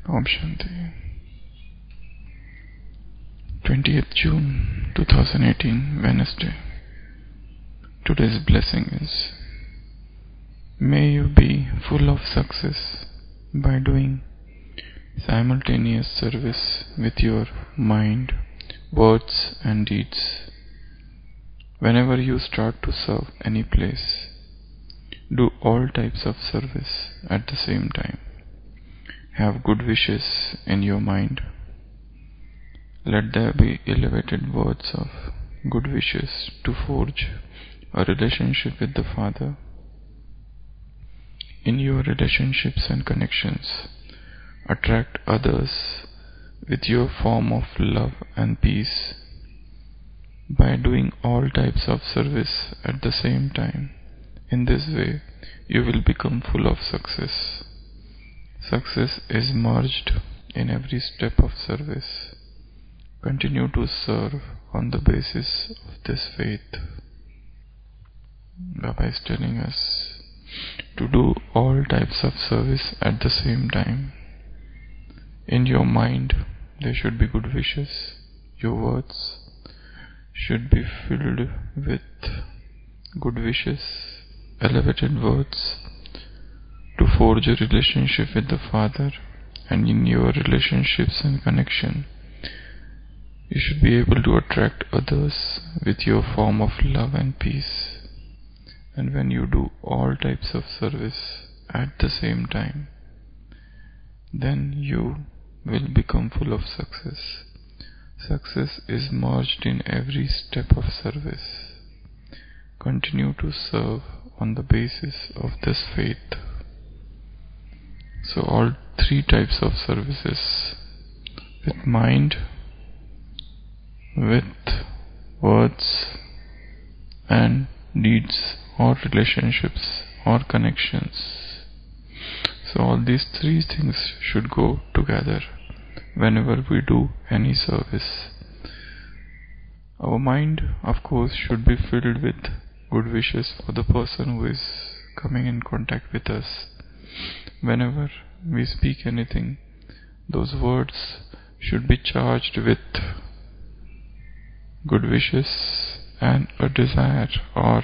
Om Shanti. 20th June 2018, Wednesday. Today's blessing is: may you be full of success by doing simultaneous service with your mind, words and deeds. Whenever you start to serve any place, do all types of service at the same time. Have good wishes in your mind. Let there be elevated words of good wishes to forge a relationship with the Father. In your relationships and connections, attract others with your form of love and peace. By doing all types of service at the same time, in this way, you will become full of success. Success is merged in every step of service. Continue to serve on the basis of this faith. Baba is telling us to do all types of service at the same time. In your mind, there should be good wishes. Your words should be filled with good wishes, elevated words to forge a relationship with the Father. And in your relationships and connection, you should be able to attract others with your form of love and peace. And when you do all types of service at the same time, then you will become full of success. Success is merged in every step of service. Continue to serve on the basis of this faith. So all three types of services, with mind, with words and deeds, or relationships or connections. So all these three things should go together whenever we do any service. Our mind, of course, should be filled with good wishes for the person who is coming in contact with us. Whenever we speak anything, those words should be charged with good wishes and a desire or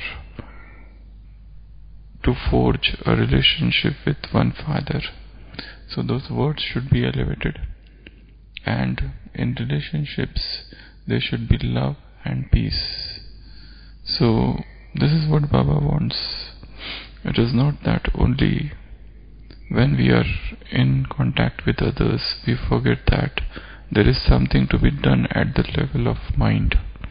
to forge a relationship with one Father. So those words should be elevated. And in relationships, there should be love and peace. So this is what Baba wants. It is not that only when we are in contact with others, we forget that there is something to be done at the level of mind.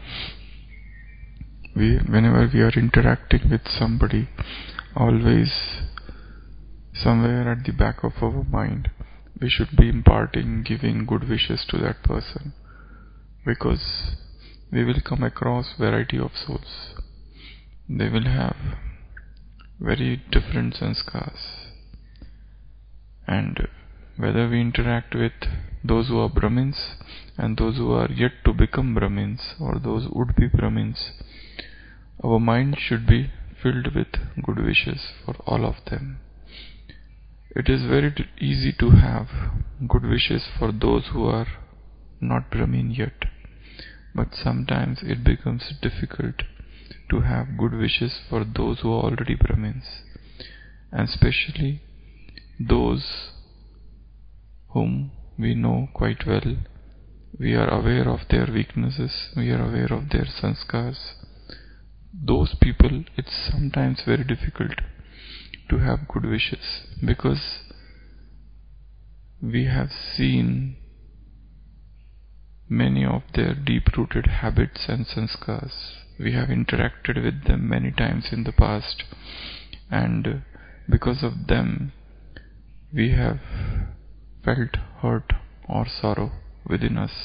Whenever we are interacting with somebody, always somewhere at the back of our mind, we should be imparting, giving good wishes to that person, because we will come across variety of souls. They will have very different sanskars, and whether we interact with those who are Brahmins and those who are yet to become Brahmins or those would-be Brahmins, our mind should be filled with good wishes for all of them. It is very easy to have good wishes for those who are not Brahmin yet, but sometimes it becomes difficult to have good wishes for those who are already Brahmins, and especially those whom we know quite well. We are aware of their weaknesses, we are aware of their sanskars. Those people, it's sometimes very difficult to have good wishes, because we have seen many of their deep-rooted habits and sanskars. We have interacted with them many times in the past, and because of them we have felt hurt or sorrow within us.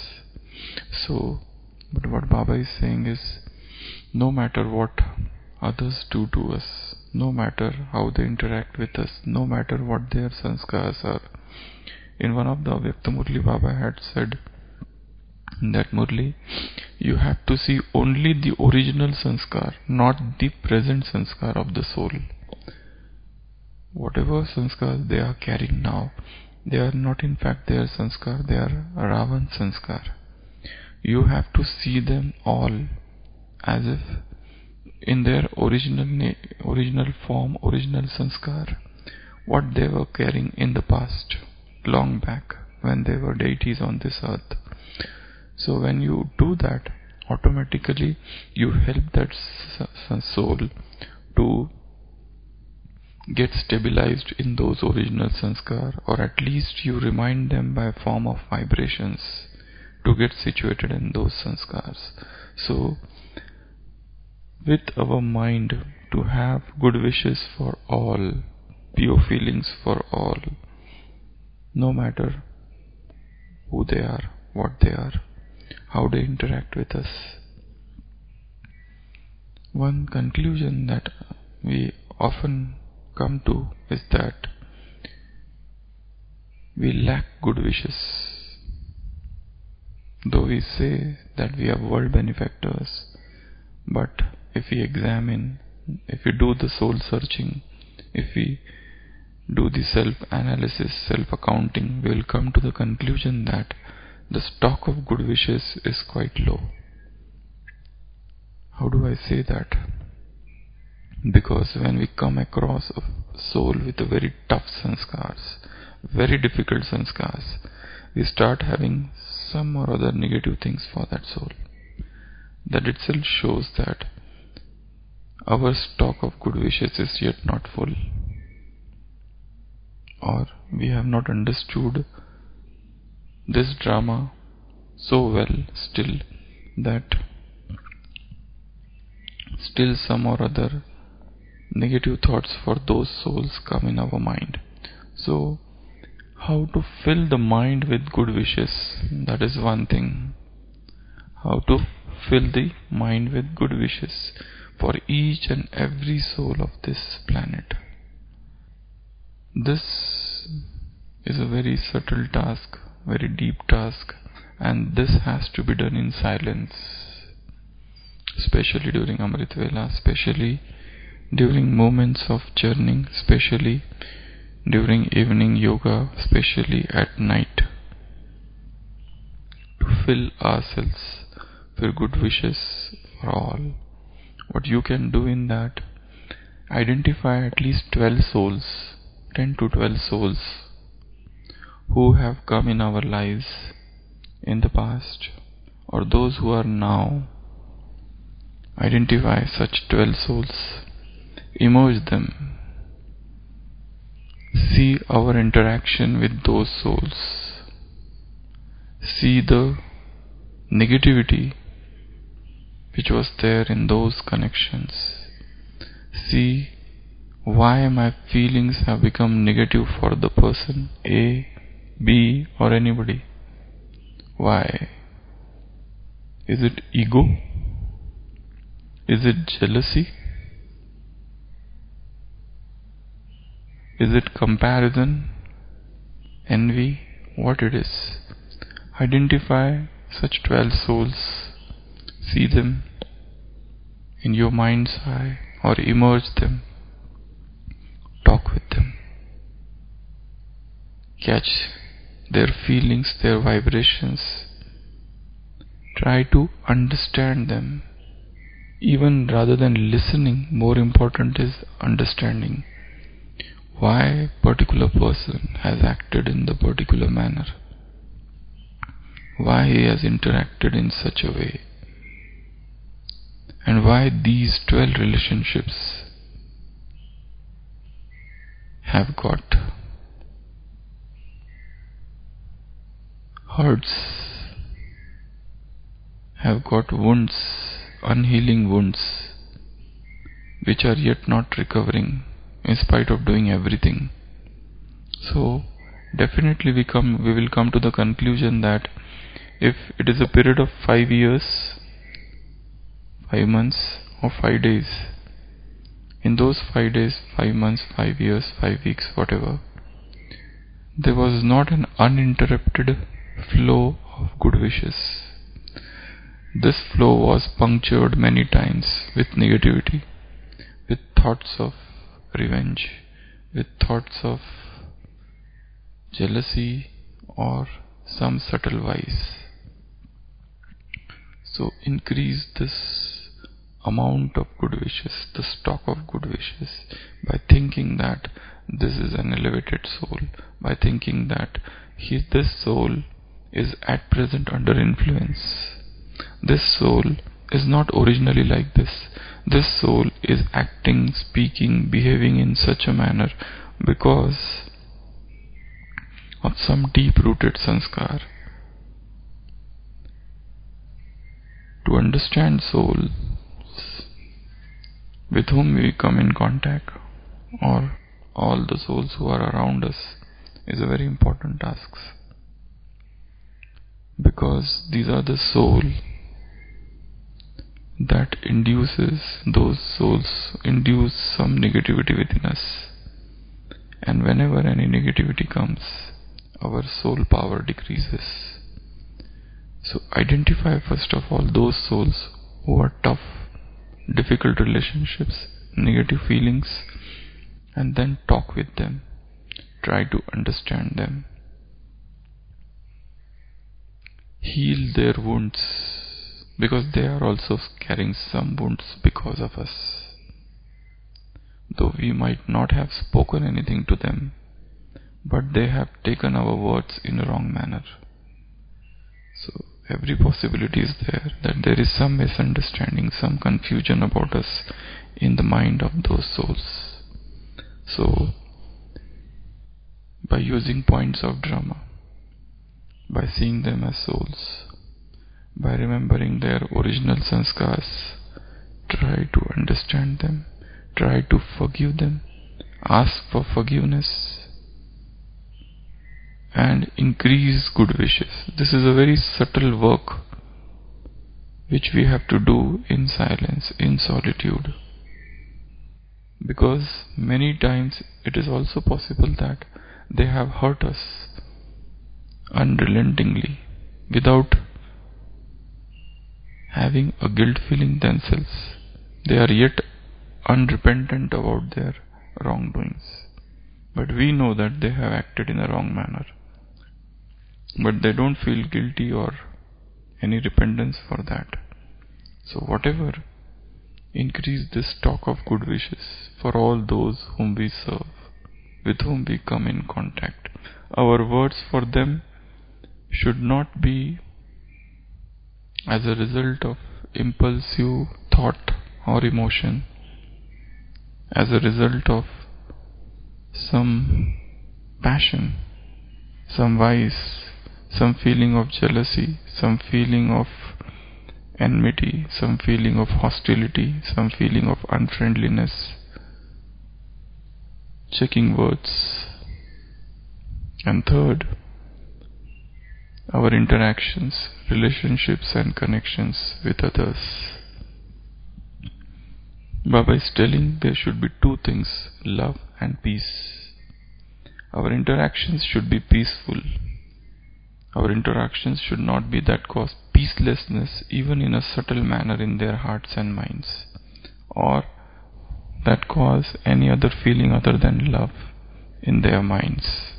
But what Baba is saying is, no matter what others do to us, no matter how they interact with us, no matter what their sanskars are. In one of the Avyakta Murli, Baba had said that Murli, you have to see only the original sanskar, not the present sanskar of the soul. Whatever sanskars they are carrying now, They are not in fact their sanskar, they are Ravan sanskar. You have to see them all as if in their original form, original sanskar, what they were carrying in the past, long back, when they were deities on this earth. So when you do that, automatically you help that soul to get stabilized in those original sanskar, or at least you remind them by a form of vibrations to get situated in those sanskars. So with our mind, to have good wishes for all, pure feelings for all, no matter who they are, what they are, how they interact with us. One conclusion that we often come to is that we lack good wishes. Though we say that we are world benefactors, but if we examine, if we do the soul searching, if we do the self-analysis, self-accounting, we will come to the conclusion that the stock of good wishes is quite low. How do I say that? Because when we come across a soul with a very tough sanskars, very difficult sanskars, we start having some or other negative things for that soul. That itself shows that our stock of good wishes is yet not full, or we have not understood this drama so well still that still some or other negative thoughts for those souls come in our mind. So how to fill the mind with good wishes, that is one thing. How to fill the mind with good wishes for each and every soul of this planet. This is a very subtle task, very deep task, and this has to be done in silence, especially during Amrit Vela, especially during moments of churning, especially during evening yoga, especially at night, to fill ourselves with good wishes for all. What you can do in that, identify at least 12 souls, 10 to 12 souls who have come in our lives in the past, or those who are now. Identify such 12 souls, immerse them, see our interaction with those souls, see the negativity which was there in those connections, see why my feelings have become negative for the person A, B, or anybody. Why? Is it ego? Is it jealousy? Is it comparison? Envy? What it is? Identify such 12 souls, see them in your mind's eye, or immerse them, talk with them, catch their feelings, their vibrations, try to understand them. Even rather than listening, more important is understanding why a particular person has acted in the particular manner, why he has interacted in such a way, and why these 12 relationships have got hurts, have got wounds, unhealing wounds, which are yet not recovering in spite of doing everything. So definitely we will come to the conclusion that if it is a period of 5 years, 5 months, or 5 days, in those 5 days, 5 months, 5 years, 5 weeks, whatever, there was not an uninterrupted flow of good wishes. This flow was punctured many times with negativity, with thoughts of revenge, with thoughts of jealousy, or some subtle vice. So increase this amount of good wishes, the stock of good wishes, by thinking that this is an elevated soul, by thinking that this soul is at present under influence. This soul is not originally like this. This soul is acting, speaking, behaving in such a manner because of some deep-rooted sanskar. To understand souls with whom we come in contact, or all the souls who are around us, is a very important task, because these are the soul that those souls induce some negativity within us, and whenever any negativity comes, our soul power decreases. So identify first of all those souls who are tough, difficult relationships, negative feelings, and then talk with them. Try to understand them. Heal their wounds, because they are also carrying some wounds because of us. Though we might not have spoken anything to them, but they have taken our words in a wrong manner. So every possibility is there that there is some misunderstanding, some confusion about us in the mind of those souls. So by using points of drama, by seeing them as souls, by remembering their original sanskars, try to understand them, try to forgive them, ask for forgiveness, and increase good wishes. This is a very subtle work which we have to do in silence, in solitude. Because many times it is also possible that they have hurt us unrelentingly without having a guilt feeling themselves. They are yet unrepentant about their wrongdoings. But we know that they have acted in a wrong manner. But they don't feel guilty or any repentance for that. So whatever, increase this stock of good wishes for all those whom we serve, with whom we come in contact. Our words for them should not be as a result of impulsive thought or emotion, as a result of some passion, some vice, some feeling of jealousy, some feeling of enmity, some feeling of hostility, some feeling of unfriendliness. Checking words. And third, our interactions, relationships and connections with others. Baba is telling there should be two things, love and peace. Our interactions should be peaceful. Our interactions should not be that cause peacelessness even in a subtle manner in their hearts and minds, or that cause any other feeling other than love in their minds.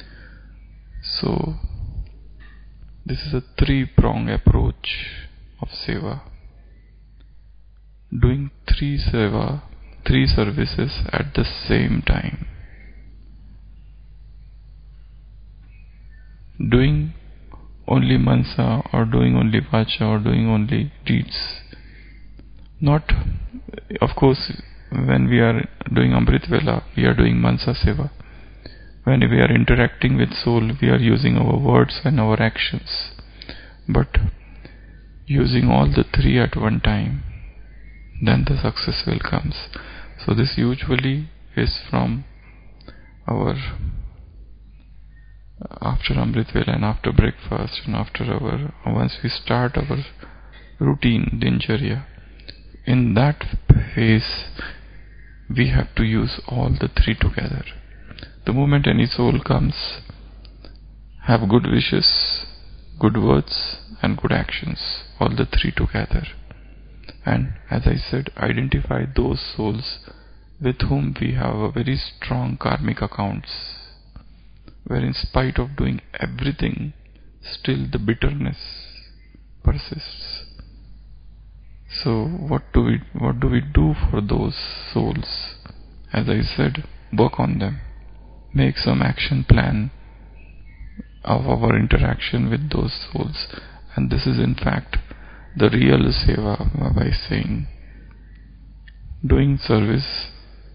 So this is a three-pronged approach of seva. Doing three services at the same time. Doing only mansa, or doing only vacha, or doing only deeds. Not, of course, when we are doing Amrit Vela, we are doing mansa seva. When we are interacting with soul, we are using our words and our actions. But using all the three at one time, then the success will come. So this usually is from our after Amrit Vela and after breakfast and after once we start our routine dincharya. In that phase, we have to use all the three together. The moment any soul comes, have good wishes, good words and good actions, all the three together. And as I said, identify those souls with whom we have a very strong karmic accounts, where in spite of doing everything, still the bitterness persists. So what do we do for those souls? As I said, work on them. Make some action plan of our interaction with those souls. And this is in fact the real seva, by saying, doing service,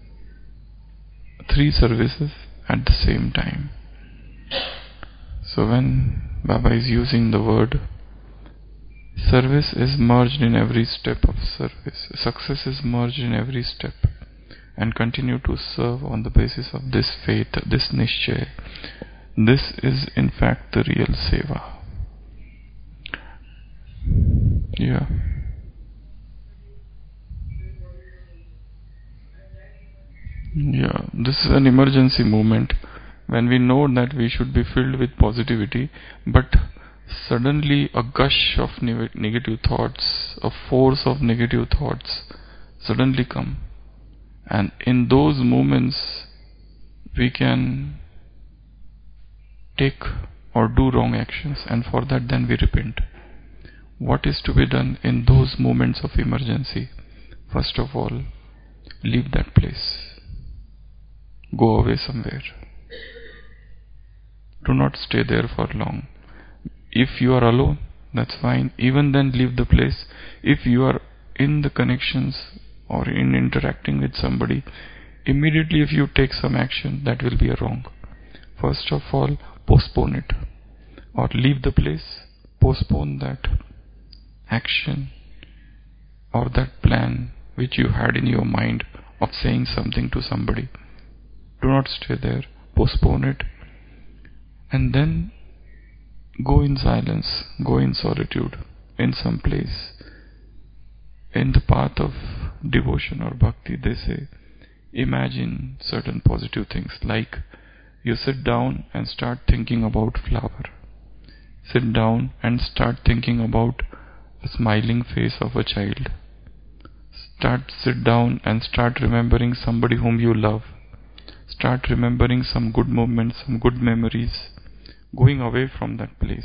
3 services at the same time. So when Baba is using the word, service is merged in every step of service. Success is merged in every step. And continue to serve on the basis of this faith, this nishchay. This is in fact the real seva. Yeah. Yeah, this is an emergency moment when we know that we should be filled with positivity, but suddenly a gush of negative thoughts, a force of negative thoughts suddenly come. And in those moments, we can take or do wrong actions, and for that then we repent. What is to be done in those moments of emergency? First of all, leave that place. Go away somewhere. Do not stay there for long. If you are alone, that's fine. Even then leave the place. If you are in the connections or in interacting with somebody, immediately if you take some action, that will be a wrong. First of all, postpone it. Or leave the place. Postpone that action or that plan which you had in your mind of saying something to somebody. Do not stay there. Postpone it. And then go in silence, go in solitude, in some place. In the path of devotion or bhakti, they say, imagine certain positive things, like you sit down and start thinking about flower. Sit down and start thinking about a smiling face of a child. Sit down and start remembering somebody whom you love. Start remembering some good moments, some good memories. Going away from that place.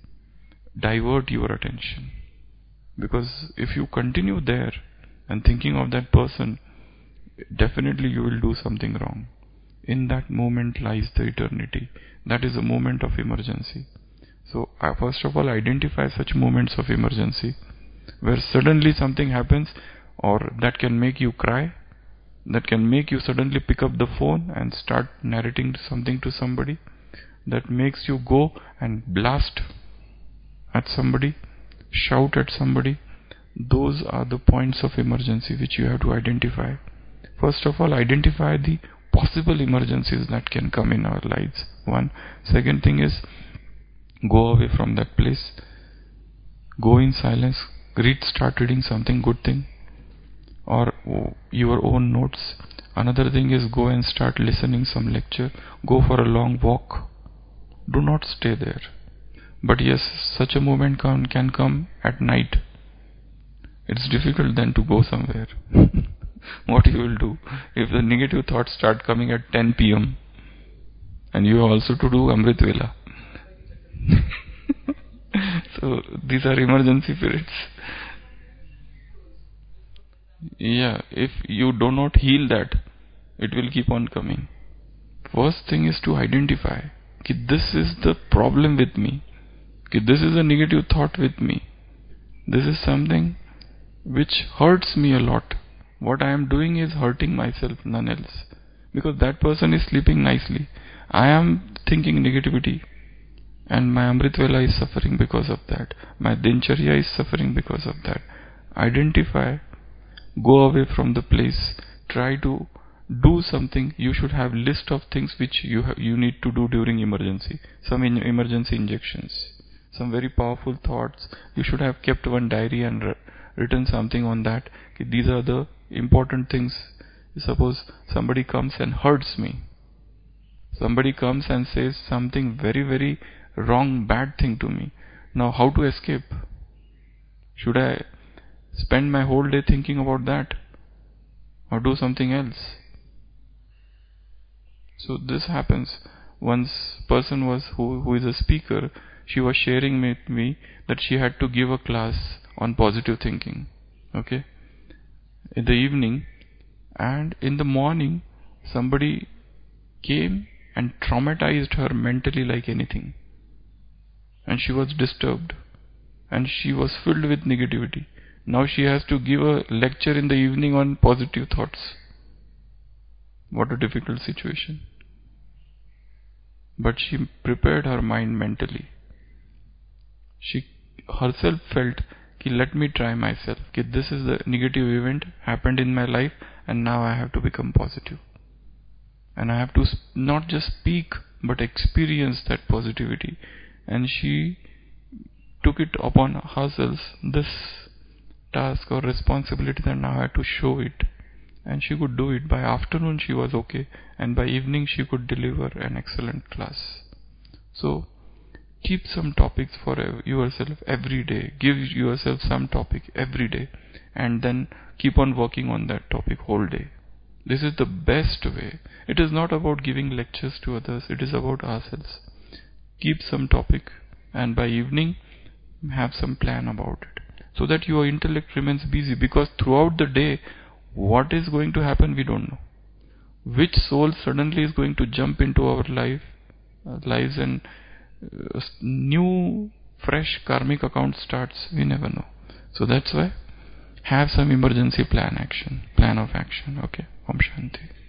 Divert your attention. Because if you continue there and thinking of that person, definitely you will do something wrong. In that moment lies the eternity. That is a moment of emergency. So first of all, identify such moments of emergency where suddenly something happens, or that can make you cry, that can make you suddenly pick up the phone and start narrating something to somebody, that makes you go and blast at somebody, shout at somebody. Those are the points of emergency which you have to identify. First of all, identify the possible emergencies that can come in our lives. One. Second thing is, go away from that place. Go in silence. Start reading something good thing, or your own notes. Another thing is, go and start listening some lecture. Go for a long walk. Do not stay there. But yes, such a moment can come at night. It's difficult then to go somewhere. What you will do if the negative thoughts start coming at 10 p.m. and you also to do Amrit Vela? So these are emergency periods. Yeah, if you do not heal that, it will keep on coming. First thing is to identify that this is the problem with me. That this is a negative thought with me. This is something which hurts me a lot. What I am doing is hurting myself, none else. Because that person is sleeping nicely. I am thinking negativity. And my Amrit Vela is suffering because of that. My Dincharya is suffering because of that. Identify. Go away from the place. Try to do something. You should have list of things which you need to do during emergency. Some emergency injections. Some very powerful thoughts. You should have kept one diary and written something on that. These are the important things. Suppose somebody comes and hurts me. Somebody comes and says something very, very wrong, bad thing to me. Now how to escape? Should I spend my whole day thinking about that, or do something else? So this happens. one person was who is a speaker. She was sharing with me that she had to give a class on positive thinking, okay, in the evening, and in the morning somebody came and traumatized her mentally like anything, and she was disturbed and she was filled with negativity. Now she has to give a lecture in the evening on positive thoughts. What a difficult situation. But she prepared her mind mentally. She herself felt, let me try myself. This is the negative event happened in my life, and now I have to become positive. And I have to not just speak, but experience that positivity. And she took it upon herself, this task or responsibility, that now I have to show it. And she could do it. By afternoon she was okay, and by evening she could deliver an excellent class. So keep some topics for yourself every day. Give yourself some topic every day, and then keep on working on that topic whole day. This is the best way. It is not about giving lectures to others, it is about ourselves. Keep some topic, and by evening have some plan about it, so that your intellect remains busy, because throughout the day what is going to happen we don't know. Which soul suddenly is going to jump into our lives, and new fresh karmic account starts, we never know. So that's why have some emergency plan of action. Okay, Om Shanti.